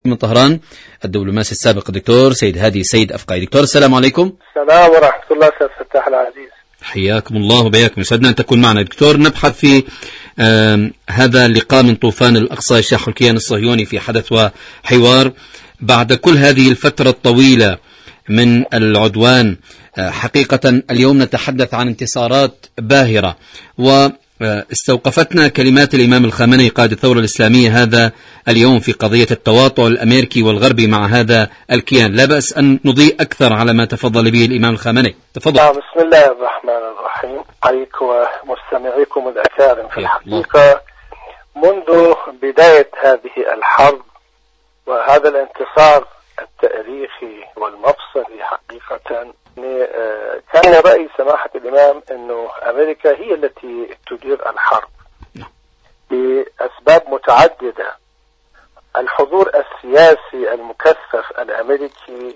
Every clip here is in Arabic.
من طهران الدبلوماسي السابق الدكتور سيد هادي سيد أفقاي. دكتور السلام عليكم. السلام ورحمة الله. سيد فتاح العزيز، حياكم الله وبياكم، يسعدنا أن تكون معنا. دكتور، نبحث في هذا اللقاء من طوفان الأقصى يشاح الكيان الصهيوني في حدث وحوار بعد كل هذه الفترة الطويلة من العدوان. حقيقة اليوم نتحدث عن انتصارات باهرة، واستوقفتنا كلمات الإمام الخامنئي قائد الثورة الإسلامية هذا اليوم في قضية التواطؤ الأمريكي والغربي مع هذا الكيان. لا بأس أن نضيء أكثر على ما تفضل به الإمام الخامنئي. تفضل. بسم الله الرحمن الرحيم. عليك ومستمعيكم الأكارم. في الحقيقة منذ بداية هذه الحرب وهذا الانتصار التاريخي والمفصلي حقيقة، كان رأي سماحة الإمام أنه أمريكا هي التي تدير الحرب لأسباب متعددة. الحضور السياسي المكثف الأمريكي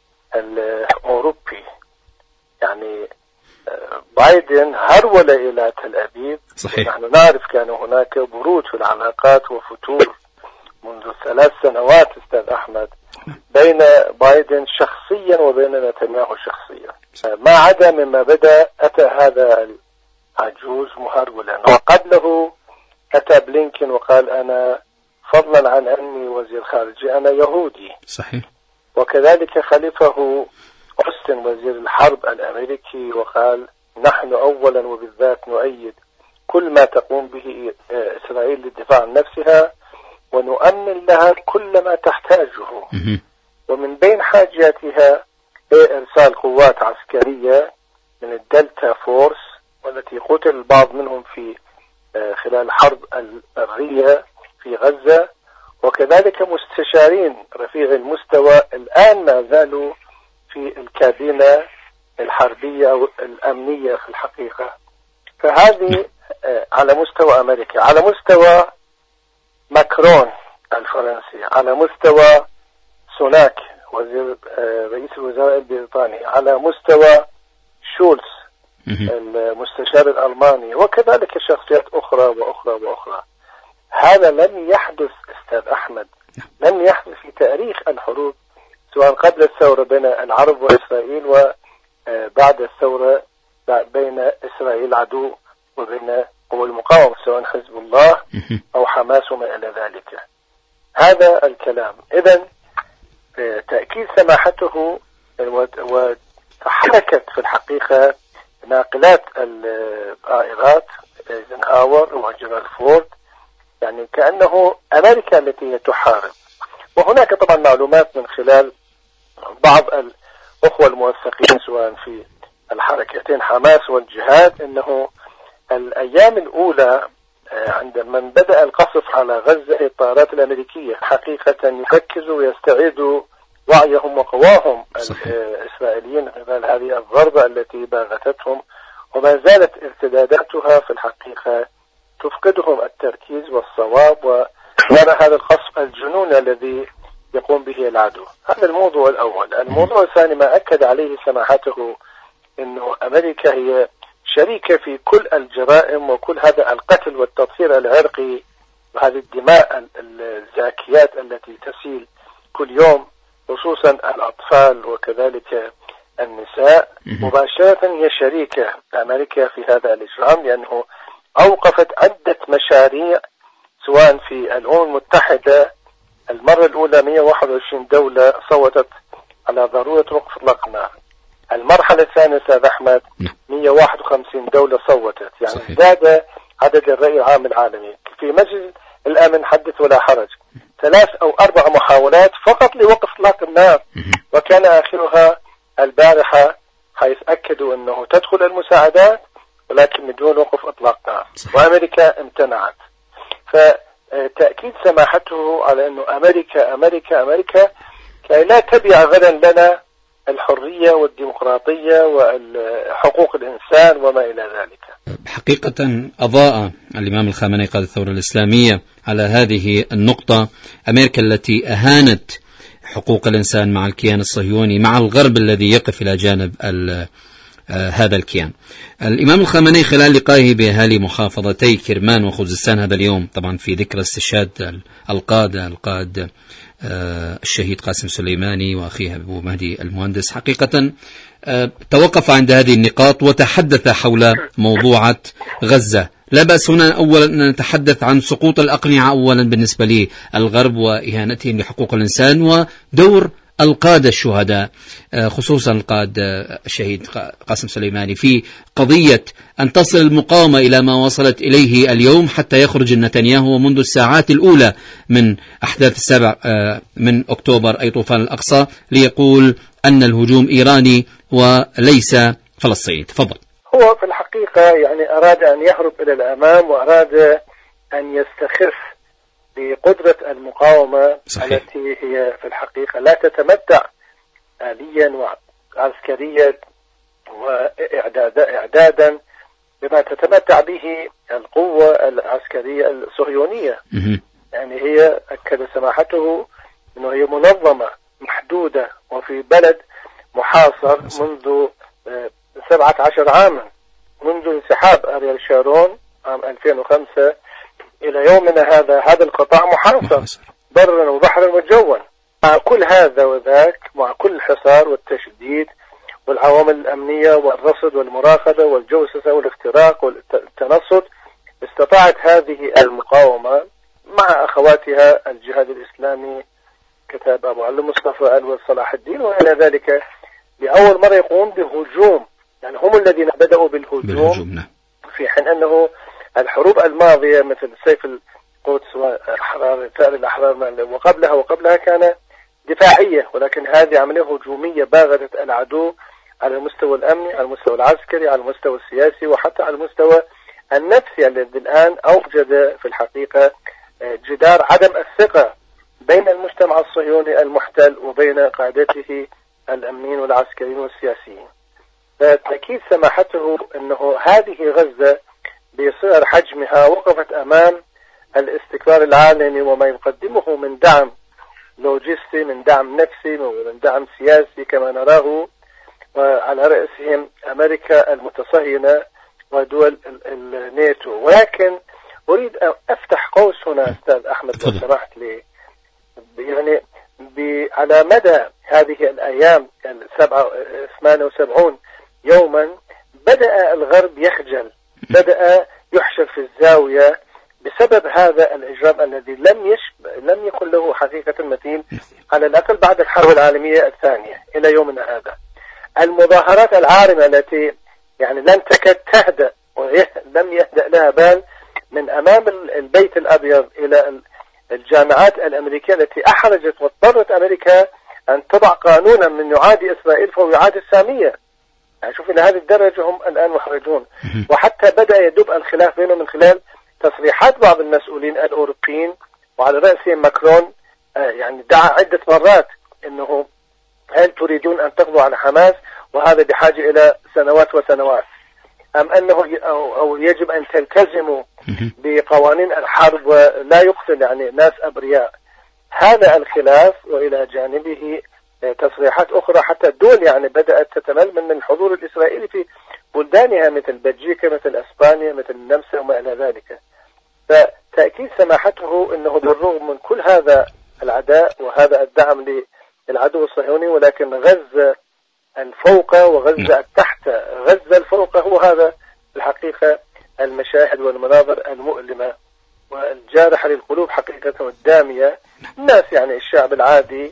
الأوروبي، يعني بايدن هرول إلى تل أبيب. صحيح. نحن نعرف كان هناك برود في العلاقات وفتور منذ 3 سنوات أستاذ أحمد بين بايدن شخصيا وبين نتنياهو شخصيا. ما عدا مما بدأ أتى هذا العجوز مهرولا، وقبله أتى بلينكن وقال أنا فضلا عن أني وزير خارجي أنا يهودي. صحيح. وكذلك خلفه أوستن وزير الحرب الأمريكي وقال نحن أولا وبالذات نؤيد كل ما تقوم به إسرائيل للدفاع عن نفسها ونؤمن لها كل ما تحتاجه، ومن بين حاجاتها إرسال قوات عسكرية من الدلتا فورس، والتي قتل البعض منهم في خلال الحرب البرية في غزة، وكذلك مستشارين رفيع المستوى الآن ما زالوا في الكابينة الحربية أو الأمنية في الحقيقة. فهذه على مستوى أمريكا. على مستوى ماكرون الفرنسي، على مستوى سوناك رئيس الوزراء البريطاني، على مستوى شولز المستشار الألماني، وكذلك شخصيات أخرى وأخرى وأخرى. هذا لم يحدث أستاذ أحمد، لم يحدث في تاريخ الحروب، سواء قبل الثورة بين العرب وإسرائيل وبعد الثورة بين إسرائيل عدو وبين قوى المقاومة سواء حزب الله أو حماس وما إلى ذلك. هذا الكلام. إذن تأكيد سماحته وتحركت في الحقيقة ناقلات الطائرات ايزنهاور وجيرالد فورد، يعني كأنه أمريكا التي تحارب. وهناك طبعا معلومات من خلال بعض الأخوة الموثقين سواء في الحركتين حماس والجهاد أنه الأيام الأولى عندما بدأ القصف على غزة الطائرات الأمريكية حقيقة يركزوا ويستعيدوا وعيهم وقواهم الإسرائيليين خلال هذه الضربة التي باغتتهم، وما زالت ارتداداتها في الحقيقة تفقدهم التركيز والصواب، ونرى هذا القصف الجنون الذي يقوم به العدو. هذا الموضوع الأول. الموضوع الثاني ما أكد عليه سماحته أنه أمريكا هي شريكة في كل الجرائم وكل هذا القتل والتطهير العرقي وهذه الدماء الزاكيات التي تسيل كل يوم، خصوصا الأطفال وكذلك النساء. مباشرة هي شريكة أمريكا في هذا الإجرام، لأنه أوقفت عدة مشاريع سواء في الأمم المتحدة. المرة الأولى 121 دولة صوتت على ضرورة وقف إطلاق النار. المرحلة الثانية أستاذ أحمد 151 دولة صوتت، يعني ازداد عدد الرأي العام العالمي. في مجلس الأمن حدث ولا حرج 3 أو 4 محاولات فقط لوقف إطلاق النار، وكان آخرها البارحة حيث أكدوا أنه تدخل المساعدات ولكن بدون وقف إطلاق نار، وأمريكا امتنعت. فتأكيد سماحته على أنه أمريكا أمريكا أمريكا كي لا تبيع غدا لنا الحرية والديمقراطية وحقوق الإنسان وما إلى ذلك. حقيقة أضاء الإمام الخامنئي قائد الثورة الإسلامية على هذه النقطة. أمريكا التي أهانت حقوق الإنسان مع الكيان الصهيوني، مع الغرب الذي يقف إلى جانب هذا الكيان. الإمام الخامنئي خلال لقائه بأهالي محافظتي كرمان وخوزستان هذا اليوم، طبعا في ذكرى استشهاد القائد الشهيد قاسم سليماني وأخيه أبو مهدي المهندس حقيقة توقف عند هذه النقاط وتحدث حول موضوعة غزة. لا بأس هنا أولا أن نتحدث عن سقوط الأقنعة أولا بالنسبة للغرب وإهانتهم لحقوق الإنسان ودور القادة الشهداء خصوصا القائد الشهيد قاسم سليماني في قضية أن تصل المقاومة إلى ما وصلت إليه اليوم حتى يخرج نتنياهو منذ الساعات الأولى من أحداث 7 من أكتوبر أي طوفان الأقصى ليقول أن الهجوم إيراني وليس فلسطيني. تفضل. هو في الحقيقة يعني أراد أن يهرب إلى الأمام وأراد أن يستخف بقدرة المقاومة. صحيح. التي هي في الحقيقة لا تتمتع آليا وعسكريا وإعدادا بما تتمتع به القوة العسكرية الصهيونية. يعني هي أكد سماحته أنه هي منظمة محدودة وفي بلد محاصر منذ 17 عاما، منذ انسحاب أريال شارون عام 2005 إلى يومنا هذا القطاع محاصر برا وبحرا وجوا. مع كل هذا وذاك، مع كل الحصار والتشديد والعوامل الأمنية والرصد والمراقبة والجوسسة والاختراق والتنصت، استطاعت هذه المقاومة مع أخواتها الجهاد الإسلامي كتاب أبو علي مصطفى ألول صلاح الدين وإلى ذلك لأول مرة يقوم بهجوم. يعني هم الذين بدأوا بالهجوم في حين أنه الحروب الماضية مثل سيف القدس وأحرار ثأر الأحرار وقبلها كان دفاعية، ولكن هذه عملية هجومية باغتت العدو على المستوى الأمني، على المستوى العسكري، على المستوى السياسي، وحتى على المستوى النفسي الذي الآن أوجد في الحقيقة جدار عدم الثقة بين المجتمع الصهيوني المحتل وبين قادته الأمنيين والعسكريين والسياسيين. فتأكيد سماحته أنه هذه غزة بصغر حجمها وقفت أمام الاستكبار العالمي وما يقدمه من دعم لوجستي، من دعم نفسي، من دعم سياسي كما نراه، وعلى رأسهم أمريكا المتصهينة ودول الناتو. ولكن أريد أن أفتح قوس هنا أستاذ أحمد لو سمحت لي. يعني على مدى هذه الأيام 78 يوما بدأ الغرب يخجل، بدأ يحشر في الزاوية بسبب هذا الإجرام الذي لم يكن له حقيقة مثيل على الأقل بعد الحرب العالمية الثانية إلى يومنا هذا. المظاهرات العارمة التي يعني لم تكد تهدأ ولم يهدأ لها بال من أمام البيت الأبيض إلى الجامعات الأمريكية التي أحرجت واضطرت أمريكا أن تضع قانونا من يعادي إسرائيل فهو يعادي السامية. يعني شوف إلى هذه الدرجة هم الآن محرجون. وحتى بدأ يدب الخلاف بينهم من خلال تصريحات بعض المسؤولين الأوروبيين وعلى رأسهم ماكرون. يعني دعا عدة مرات أنه هل تريدون أن تقضوا على حماس وهذا بحاجة إلى سنوات وسنوات، أم أنه أو يجب أن تلتزموا بقوانين الحرب ولا يقتل يعني ناس أبرياء. هذا الخلاف وإلى جانبه تصريحات أخرى حتى الدول يعني بدأت تتمل من الحضور الإسرائيلي في بلدانها مثل بلجيكا مثل أسبانيا مثل النمسا وما إلى ذلك. فتأكيد سماحته أنه بالرغم من كل هذا العداء وهذا الدعم للعدو الصهيوني ولكن غزة الفوق وغزة التحت. غزة الفوق هو هذا الحقيقة المشاهد والمناظر المؤلمة والجارحة للقلوب حقيقة والدامية. الناس يعني الشعب العادي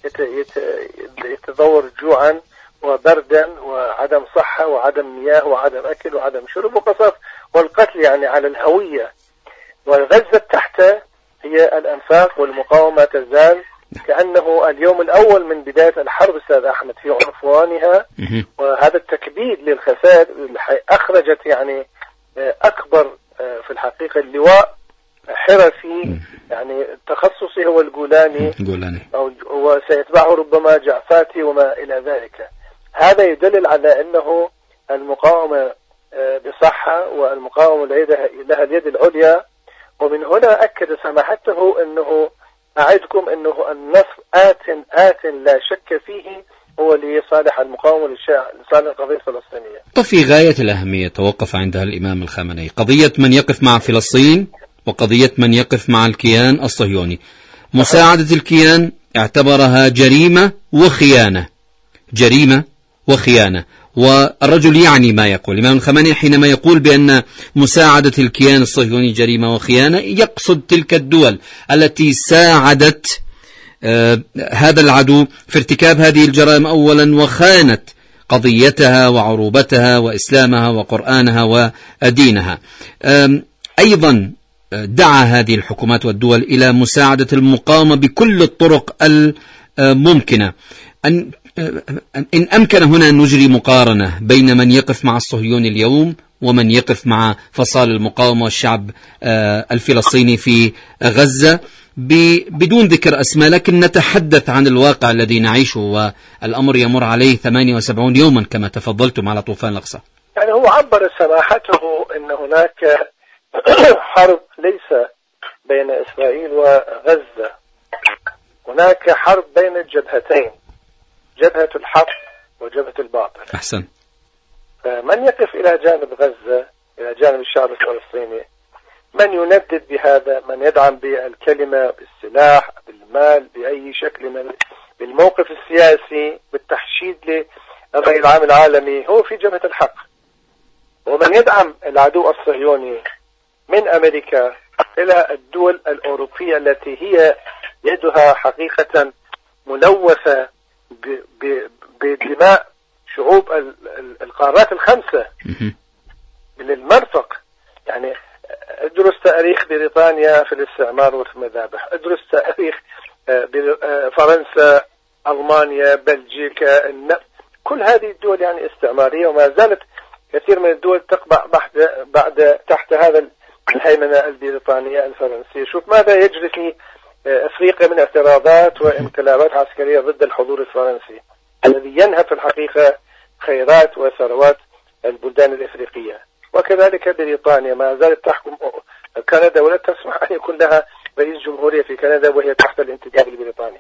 يتضور جوعا وبردا وعدم صحة وعدم مياه وعدم أكل وعدم شرب وقصف والقتل يعني على الهوية. وغزة التحت هي الأنفاق والمقاومة تزال كأنه اليوم الأول من بداية الحرب أستاذ أحمد في عنفوانها. وهذا التكبيد للخسائر أخرجت يعني أكبر في الحقيقة اللواء حرفي يعني تخصصي هو الجولاني وسيتبعه ربما جعفاتي وما إلى ذلك. هذا يدلل على أنه المقاومة بصحة والمقاومة لها اليد العليا. ومن هنا أكد سماحته أنه أعدكم أنه النصر آت لا شك فيه هو لصالح المقاومة لصالح القضية الفلسطينية. وفي غاية الأهمية توقف عندها الإمام الخامنئي قضية من يقف مع فلسطين وقضية من يقف مع الكيان الصهيوني. مساعدة الكيان اعتبرها جريمة وخيانة، جريمة وخيانة. والرجل يعني ما يقول الإمام الخميني حينما يقول بأن مساعدة الكيان الصهيوني جريمة وخيانة، يقصد تلك الدول التي ساعدت هذا العدو في ارتكاب هذه الجرائم أولا، وخانت قضيتها وعروبتها وإسلامها وقرآنها ودينها. أيضا دعا هذه الحكومات والدول إلى مساعدة المقاومة بكل الطرق الممكنة. إن أمكن هنا أن نجري مقارنة بين من يقف مع الصهيوني اليوم ومن يقف مع فصائل المقاومة والشعب الفلسطيني في غزة بدون ذكر أسماء، لكن نتحدث عن الواقع الذي نعيشه، والأمر يمر عليه 78 يوما كما تفضلتم على طوفان الأقصى. يعني هو عبر سماحته أن هناك حرب ليس بين إسرائيل وغزة، هناك حرب بين الجبهتين، جبهة الحق وجبهة الباطل. أحسن. فمن يقف إلى جانب غزة، إلى جانب الشعب الفلسطيني، من يندد بهذا، من يدعم بالكلمة، بالسلاح، بالمال، بأي شكل، بالموقف السياسي، بالتحشيد للرأي العام العالمي، هو في جبهة الحق. ومن يدعم العدو الصهيوني من أمريكا إلى الدول الأوروبية التي هي يدها حقيقة ملوثة بدماء شعوب القارات الخمسة من المرفق. يعني ادرس تاريخ بريطانيا في الاستعمار والمذابح، ادرس تاريخ فرنسا، ألمانيا، بلجيكا، كل هذه الدول يعني استعمارية، وما زالت كثير من الدول تقبع بعد تحت هذا الهيمنة البريطانية الفرنسية. شوف ماذا يجري في أفريقيا من اعتراضات وانقلابات عسكرية ضد الحضور الفرنسي الذي ينهب في الحقيقة خيرات وثروات البلدان الإفريقية. وكذلك بريطانيا ما زالت تحكم كندا ولا تسمح أن يكون لها رئيس جمهورية في كندا وهي تحت الانتداب البريطاني.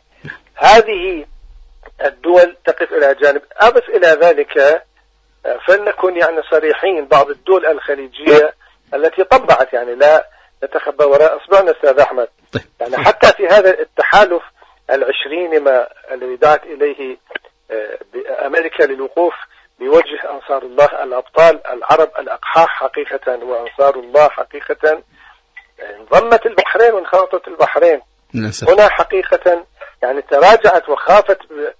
هذه الدول تقف إلى جانب. أضف إلى ذلك فلنكن يعني صريحين، بعض الدول الخليجية التي طبعت، يعني لا نتخبى وراء أصبعنا أستاذ أحمد، يعني حتى في هذا التحالف العشريني ما الذي دعت إليه أمريكا للوقوف بوجه أنصار الله الأبطال العرب الأقحاح حقيقة، وأنصار الله حقيقة انضمت البحرين وانخرطت البحرين هنا حقيقة، يعني تراجعت وخافت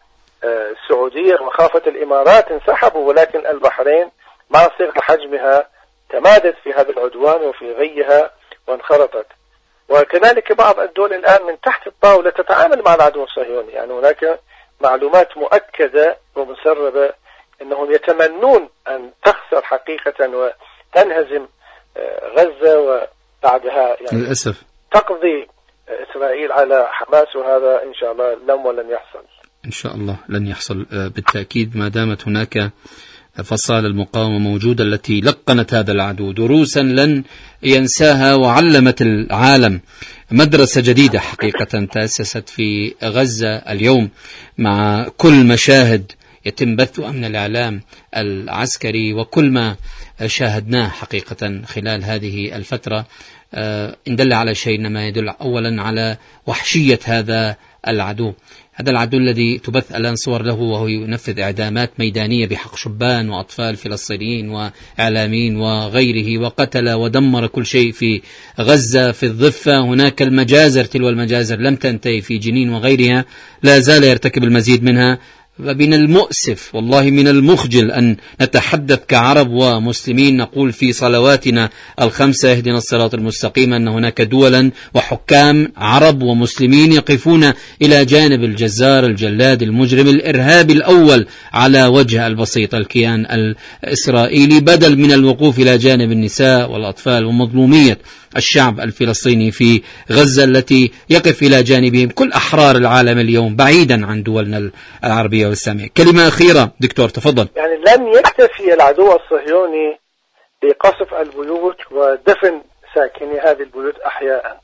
السعودية وخافت الإمارات انسحبوا، ولكن البحرين مع صغر حجمها تمادت في هذا العدوان وفي غيها وانخرطت. وكذلك بعض الدول الآن من تحت الطاولة تتعامل مع العدو الصهيوني، يعني هناك معلومات مؤكدة ومسربة أنهم يتمنون أن تخسر حقيقة وتنهزم غزة، وبعدها يعني للأسف تقضي إسرائيل على حماس، وهذا إن شاء الله لم ولن يحصل. إن شاء الله لن يحصل بالتأكيد، ما دامت هناك فصائل المقاومة موجودة التي لقنت هذا العدو دروسا لن ينساها، وعلمت العالم مدرسة جديدة حقيقة تأسست في غزة اليوم، مع كل مشاهد يتم بثها من الإعلام العسكري وكل ما شاهدناه حقيقة خلال هذه الفترة. إن دل على شيء إنما يدل أولا على وحشية هذا العدو، هذا العدو الذي تبث الآن صور له وهو ينفذ إعدامات ميدانية بحق شبان وأطفال فلسطينيين وإعلاميين وغيره، وقتل ودمر كل شيء في غزة. في الضفة هناك المجازر، تلو المجازر لم تنتهي في جنين وغيرها، لا زال يرتكب المزيد منها. من المؤسف والله من المخجل أن نتحدث كعرب ومسلمين نقول في صلواتنا الخمسة اهدنا الصراط المستقيم أن هناك دولا وحكام عرب ومسلمين يقفون إلى جانب الجزار الجلاد المجرم الإرهابي الأول على وجه البسيط الكيان الإسرائيلي، بدل من الوقوف إلى جانب النساء والأطفال ومظلومية الشعب الفلسطيني في غزة التي يقف إلى جانبهم كل أحرار العالم اليوم بعيدا عن دولنا العربية والإسلامية. كلمة أخيرة دكتور تفضل. يعني لم يكتفي العدو الصهيوني بقصف البيوت ودفن ساكني هذه البيوت أحياء،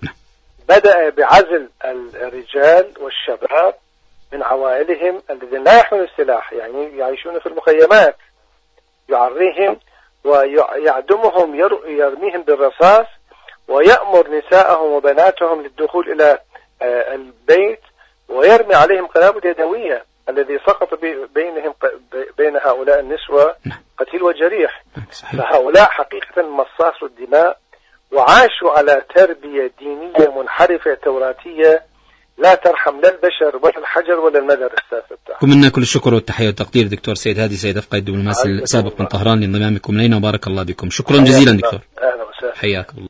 بدأ بعزل الرجال والشباب من عوائلهم الذين لا يحملوا السلاح، يعني يعيشون في المخيمات، يعريهم ويعدمهم، يرميهم بالرصاص، ويأمر نساءهم وبناتهم للدخول إلى البيت ويرمي عليهم قنابل يدوية. الذي سقط بين هؤلاء النسوة قتيل وجريح. فهؤلاء حقيقة مصاصوا الدماء، وعاشوا على تربية دينية منحرفة توراتية لا ترحم لا البشر ولا الحجر ولا المدى الثالث بتاعه. ومنا كل الشكر والتحية والتقدير دكتور سيد هادي سيد أفقه الدبلوماسي السابق من طهران لانضمامكم إلينا، وبارك الله بكم. شكرا جزيلا دكتور. أهلا وسهلا. حياك الله.